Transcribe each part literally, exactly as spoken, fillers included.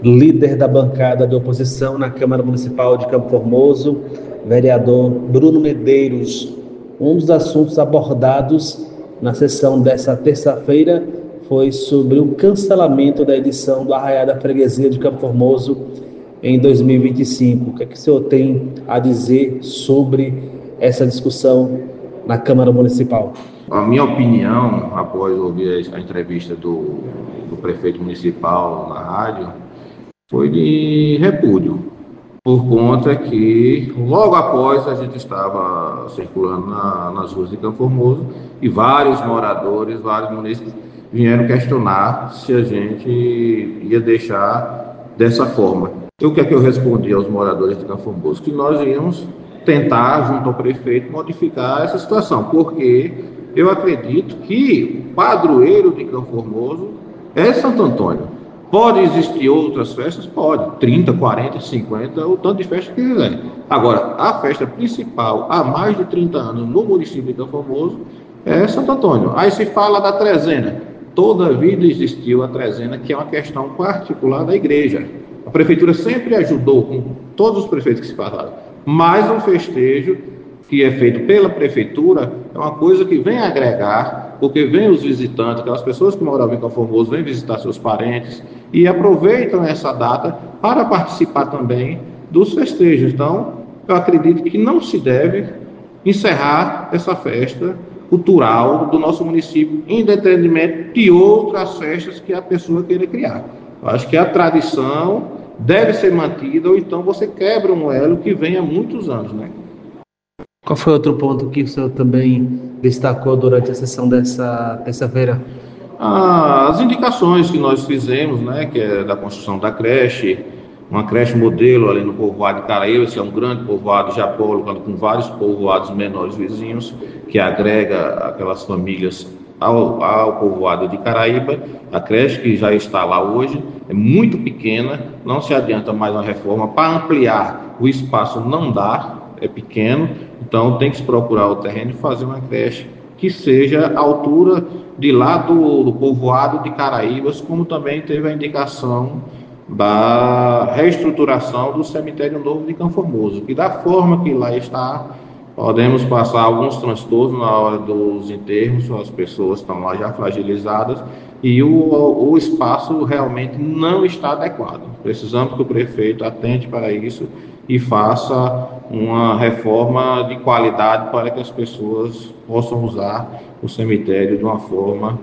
líder da bancada de oposição na Câmara Municipal de Campo Formoso, vereador Bruno Medeiros. Um dos assuntos abordados na sessão dessa terça-feira foi sobre o cancelamento da edição do Arraiá da Freguesia de Campo Formoso em dois mil e vinte e cinco. O que é que o senhor tem a dizer sobre essa discussão na Câmara Municipal? A minha opinião, após ouvir a entrevista do, do prefeito municipal na rádio, foi de repúdio, por conta que logo após a gente estava circulando na, nas ruas de Campo Formoso e vários moradores, vários munícipes vieram questionar se a gente ia deixar dessa forma. E o que é que eu respondi aos moradores de Campo Formoso? Que nós íamos tentar, junto ao prefeito, modificar essa situação, porque eu acredito que o padroeiro de Campo Formoso é Santo Antônio. Pode existir outras festas? Pode, trinta, quarenta, cinquenta, o tanto de festa que quiser. Agora, a festa principal há mais de trinta anos no município de Campo Formoso é Santo Antônio. Aí se fala da trezena. Toda a vida existiu a trezena, que é uma questão particular da igreja. A prefeitura sempre ajudou, com todos os prefeitos que se passaram, mas um festejo que é feito pela prefeitura é uma coisa que vem agregar, porque vem os visitantes, aquelas pessoas que moravam em Campo Formoso, vêm visitar seus parentes e aproveitam essa data para participar também dos festejos. Então, eu acredito que não se deve encerrar essa festa cultural do nosso município em detrimento de outras festas que a pessoa queira criar. Eu acho que a tradição deve ser mantida, ou então você quebra um elo que vem há muitos anos, né? Qual foi outro ponto que o senhor também destacou durante a sessão dessa terça-feira? Ah, as indicações que nós fizemos, né, que é da construção da creche, uma creche modelo ali no povoado de Caraíba, que é um grande povoado já polo, com vários povoados menores vizinhos, que agrega aquelas famílias ao, ao povoado de Caraíba. A creche que já está lá hoje é muito pequena, não se adianta mais uma reforma. Para ampliar o espaço não dá, é pequeno, então tem que se procurar o terreno e fazer uma creche que seja à altura de lá do, do povoado de Caraíbas, como também teve a indicação da reestruturação do cemitério novo de Campo Formoso, que da forma que lá está, podemos passar alguns transtornos na hora dos enterros, as pessoas estão lá já fragilizadas e o, o espaço realmente não está adequado. Precisamos que o prefeito atente para isso e faça uma reforma de qualidade para que as pessoas possam usar o cemitério de uma forma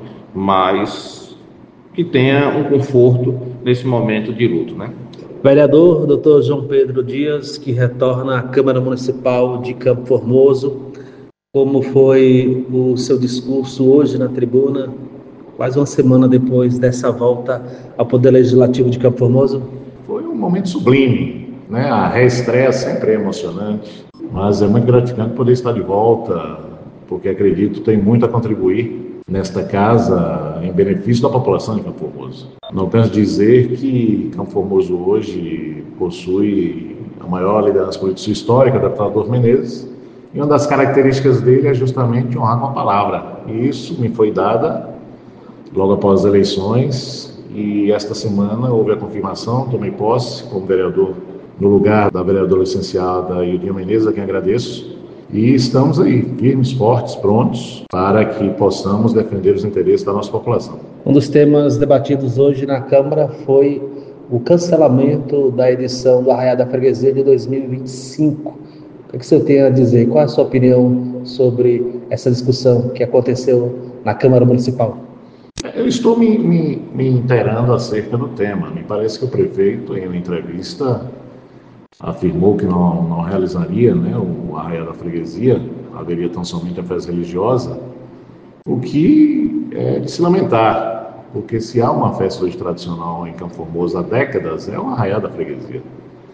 mais que tenha um conforto nesse momento de luto, né? Vereador doutor João Pedro Dias, que retorna à Câmara Municipal de Campo Formoso, como foi o seu discurso hoje na tribuna, quase uma semana depois dessa volta ao Poder Legislativo de Campo Formoso? Foi um momento sublime, né? A reestreia sempre é emocionante, mas é muito gratificante poder estar de volta, porque acredito que tem muito a contribuir nesta casa em benefício da população de Campo Formoso. Não penso dizer que Campo Formoso hoje possui a maior liderança política histórica da deputado Adolfo Menezes, e uma das características dele é justamente honrar com a palavra. E isso me foi dada logo após as eleições, e esta semana houve a confirmação, tomei posse como vereador no lugar da vereadora licenciada Ildinha Menezes, a quem agradeço. E estamos aí, firmes, fortes, prontos para que possamos defender os interesses da nossa população. Um dos temas debatidos hoje na Câmara foi o cancelamento da edição do Arraiá da Freguesia de dois mil e vinte e cinco. O que o senhor tem a dizer? Qual é a sua opinião sobre essa discussão que aconteceu na Câmara Municipal? Eu estou me, me, me inteirando acerca do tema. Me parece que o prefeito, em uma entrevista, afirmou que não, não realizaria, né, o Arraiá da Freguesia, haveria tão somente a festa religiosa, o que é de se lamentar, porque se há uma festa hoje tradicional em Campo Formoso há décadas, é o Arraiá da Freguesia.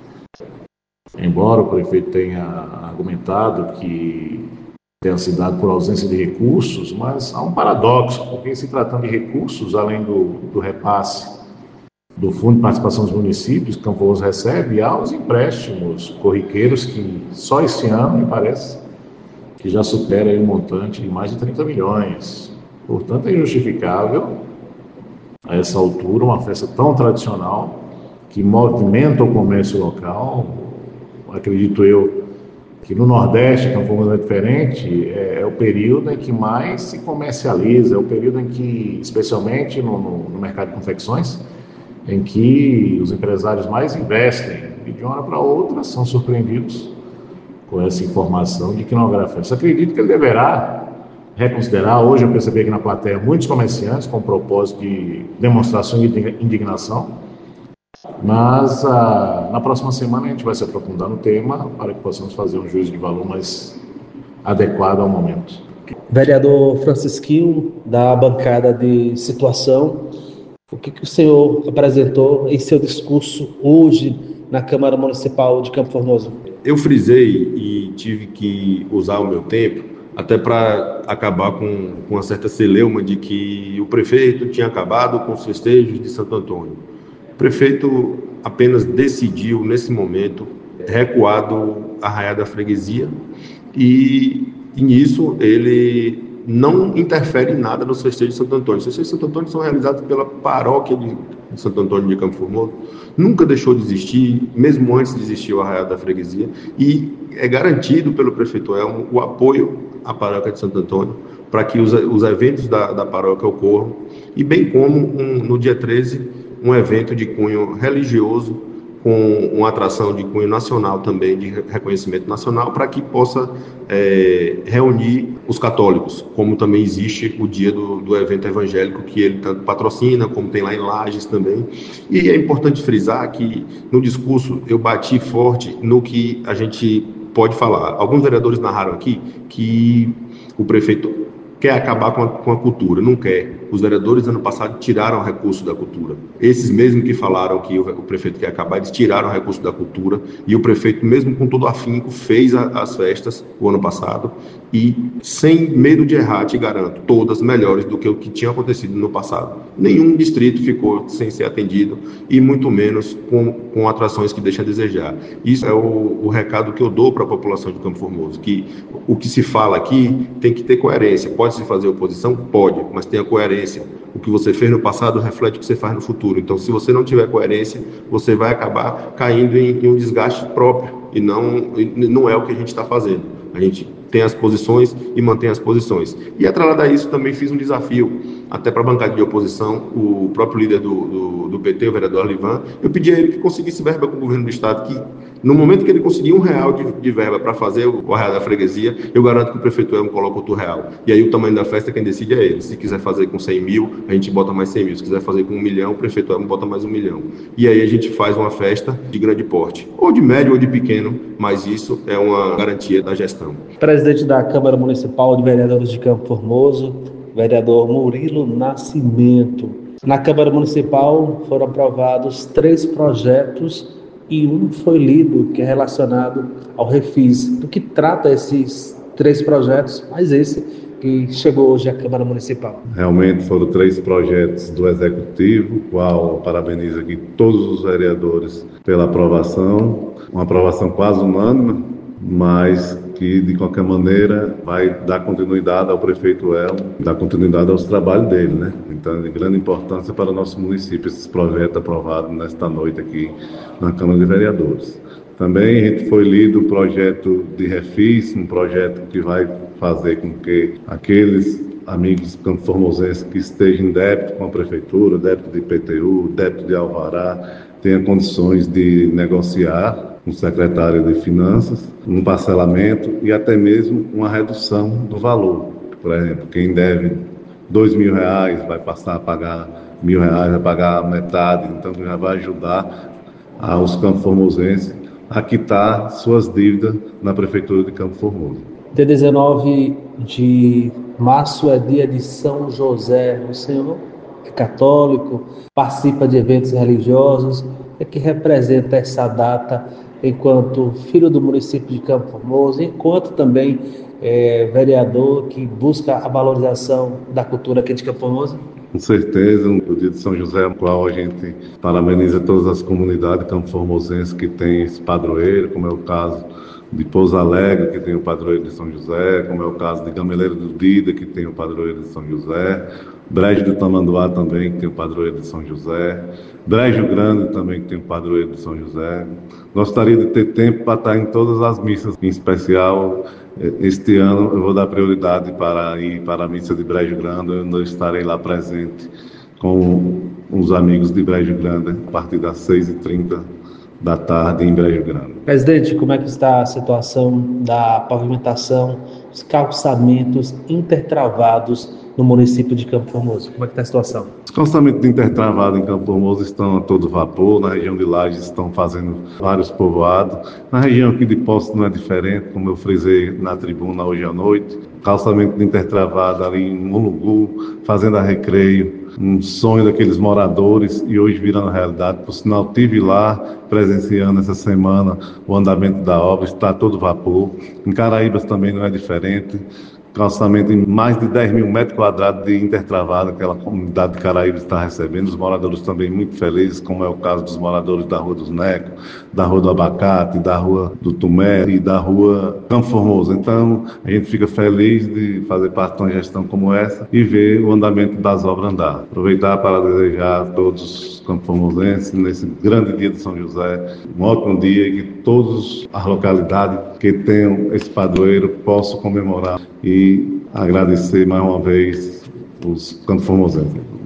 Embora o prefeito tenha argumentado que tenha sido dado por ausência de recursos, mas há um paradoxo, porque se tratando de recursos, além do, do repasse do Fundo de Participação dos Municípios, que Campo Formoso recebe, há os empréstimos corriqueiros que só esse ano, me parece, que já supera aí um montante de mais de trinta milhões. Portanto, é injustificável, a essa altura, uma festa tão tradicional, que movimenta o comércio local. Acredito eu que no Nordeste, que é um pouco diferente, é, é o período em que mais se comercializa, é o período em que, especialmente no, no, no mercado de confecções, em que os empresários mais investem e de uma hora para outra são surpreendidos com essa informação de que não haverá festa. Acredito que ele deverá reconsiderar. Hoje eu percebi aqui na plateia muitos comerciantes com o propósito de demonstração de indignação, mas ah, na próxima semana a gente vai se aprofundar no tema para que possamos fazer um juízo de valor mais adequado ao momento. Vereador Francisquinho, da bancada de situação, o que, que o senhor apresentou em seu discurso hoje na Câmara Municipal de Campo Formoso? Eu frisei e tive que usar o meu tempo até para acabar com, com uma certa celeuma de que o prefeito tinha acabado com os festejos de Santo Antônio. O prefeito apenas decidiu, nesse momento, recuar do Arraial da Freguesia e, e nisso ele não interfere em nada nos festejos de Santo Antônio. Os festejos de Santo Antônio são realizados pela paróquia de Santo Antônio de Campo Formoso. Nunca deixou de existir, mesmo antes de existir o Arraial da Freguesia, e é garantido pelo prefeito Elmo o apoio à paróquia de Santo Antônio para que os, os eventos da, da paróquia ocorram, e bem como um, no dia treze, um evento de cunho religioso, com uma atração de cunho nacional também, de reconhecimento nacional, para que possa é, reunir os católicos, como também existe o dia do, do evento evangélico, que ele tanto patrocina, como tem lá em Lages também. E é importante frisar que no discurso eu bati forte no que a gente pode falar. Alguns vereadores narraram aqui que o prefeito quer acabar com a, com a cultura, não quer. Os vereadores, ano passado, tiraram recurso da cultura. Esses mesmos que falaram que o, o prefeito quer acabar, eles tiraram recurso da cultura, e o prefeito, mesmo com todo afinco, fez a, as festas o ano passado, e sem medo de errar, te garanto, todas melhores do que o que tinha acontecido no passado. Nenhum distrito ficou sem ser atendido, e muito menos com, com atrações que deixam a desejar. Isso é o, o recado que eu dou para a população de Campo Formoso, que o que se fala aqui tem que ter coerência. Pode-se fazer oposição? Pode, mas tenha coerência. O que você fez no passado reflete o que você faz no futuro. Então, se você não tiver coerência, você vai acabar caindo em, em um desgaste próprio, e não, e não é o que a gente está fazendo. A gente tem as posições e mantém as posições. E atrelado a isso, também fiz um desafio, até para a bancada de oposição, o próprio líder do, do, do P T, o vereador Alivan, eu pedi a ele que conseguisse verba com o governo do Estado, que no momento que ele conseguir um real de, de verba para fazer o Arraial da Freguesia, eu garanto que o prefeito Elmo coloca outro real. E aí o tamanho da festa, quem decide é ele. Se quiser fazer com cem mil, a gente bota mais cem mil. Se quiser fazer com um milhão, o prefeito Elmo bota mais um milhão. E aí a gente faz uma festa de grande porte, ou de médio ou de pequeno, mas isso é uma garantia da gestão. Presidente da Câmara Municipal de Vereadores de Campo Formoso, vereador Murilo Nascimento. Na Câmara Municipal foram aprovados três projetos e um foi lido, que é relacionado ao Refis. Do que trata esses três projetos, mas esse que chegou hoje à Câmara Municipal? Realmente foram três projetos do Executivo, qual parabenizo aqui todos os vereadores pela aprovação, uma aprovação quase unânime, mas que, de qualquer maneira, vai dar continuidade ao prefeito Elmo, dar continuidade aos trabalhos dele, né? Então, de grande importância para o nosso município, esses projetos aprovados nesta noite aqui na Câmara de Vereadores. Também a gente foi lido o projeto de Refis, um projeto que vai fazer com que aqueles amigos campo-formosenses que estejam em débito com a prefeitura, débito de I P T U, débito de alvará, tenham condições de negociar com o secretário de Finanças, um parcelamento e até mesmo uma redução do valor. Por exemplo, quem deve dois mil reais vai passar a pagar mil reais, vai pagar metade, então já vai ajudar aos campo-formosenses a quitar suas dívidas na Prefeitura de Campo Formoso. Dia dezenove de março é dia de São José. O senhor é católico, participa de eventos religiosos. O que representa essa data enquanto filho do município de Campo Formoso, enquanto também é, vereador que busca a valorização da cultura aqui de Campo Formoso? Com certeza, o dia de São José, no qual a gente parabeniza todas as comunidades campo-formosenses que têm esse padroeiro, como é o caso de Pouso Alegre, que tem o padroeiro de São José, como é o caso de Gameleira do Dida, que tem o padroeiro de São José, Brejo do Tamanduá também, que tem o padroeiro de São José, Brejo Grande também, que tem o padroeiro de São José. Gostaria de ter tempo para estar em todas as missas, em especial, este ano eu vou dar prioridade para ir para a missa de Brejo Grande, eu estarei lá presente com os amigos de Brejo Grande, a partir das seis e trinta da tarde em Brejo Grande. Presidente, como é que está a situação da pavimentação, os calçamentos intertravados no município de Campo Formoso? Como é que está a situação? Os calçamentos intertravados em Campo Formoso estão a todo vapor, na região de Lages estão fazendo vários povoados, na região aqui de Poços não é diferente, como eu frisei na tribuna hoje à noite, calçamento intertravado ali em Mulugu, Fazenda Recreio, um sonho daqueles moradores e hoje virando realidade. Por sinal, estive lá presenciando essa semana o andamento da obra, está a todo vapor. Em Caraíbas também não é diferente. Calçamento em mais de dez mil metros quadrados de intertravado, aquela comunidade de Caraíbas está recebendo, os moradores também muito felizes, como é o caso dos moradores da Rua dos Necos, da Rua do Abacate, da Rua do Tumé e da Rua Campo Formoso. Então, a gente fica feliz de fazer parte de uma gestão como essa e ver o andamento das obras andar. Aproveitar para desejar a todos os campo-formosenses, nesse grande dia de São José, um ótimo dia e que todas as localidades que tenham esse padroeiro possam comemorar e agradecer mais uma vez os campo-formosenses.